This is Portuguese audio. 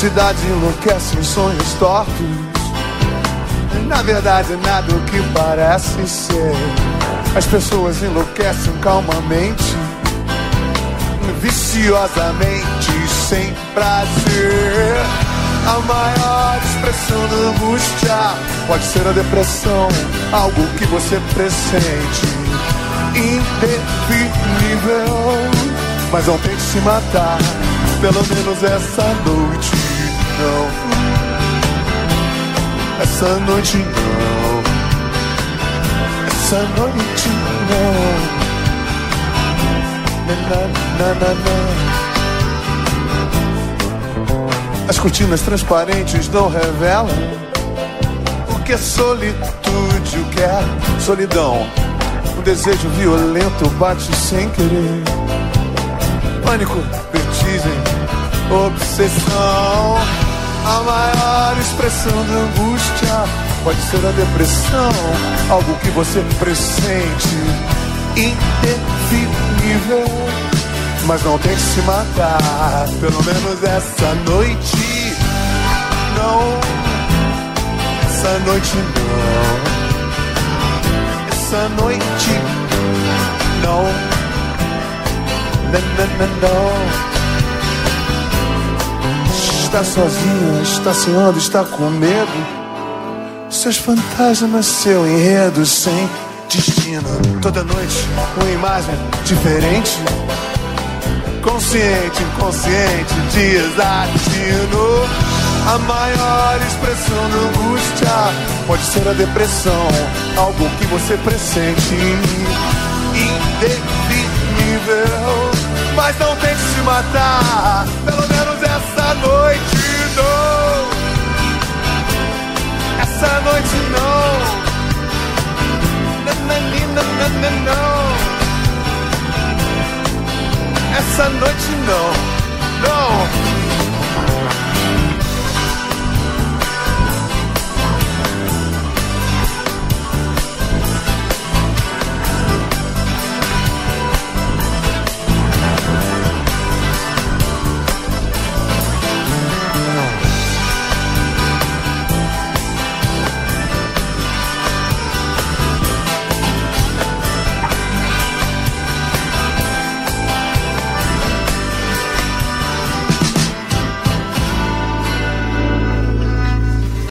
cidade enlouquece em sonhos tortos. Na verdade, nada o que parece ser. As pessoas enlouquecem calmamente, viciosamente, sem prazer. A maior expressão da angústia pode ser a depressão, algo que você pressente, indefinível. Mas não tente se matar, pelo menos essa noite não. Essa noite não. Essa noite não. Na, na, na, na. As cortinas transparentes não revelam o que solitude o quer. Solidão, um desejo violento bate sem querer. Pânico, vertigem, obsessão. A maior expressão da angústia pode ser a depressão, algo que você pressente, indefinível. Mas não tente se matar, pelo menos essa noite não. Essa noite não. Essa noite não. Não, não, não, não. Está sozinho, está sem onda, está com medo. Seus fantasmas, seu enredo sem destino. Toda noite uma imagem diferente. Consciente, inconsciente, desatino. A maior expressão da angústia pode ser a depressão, algo que você pressente, indefinível. Mas não tente se matar, pelo menos essa noite não. Essa noite não. Não. Essa noite não.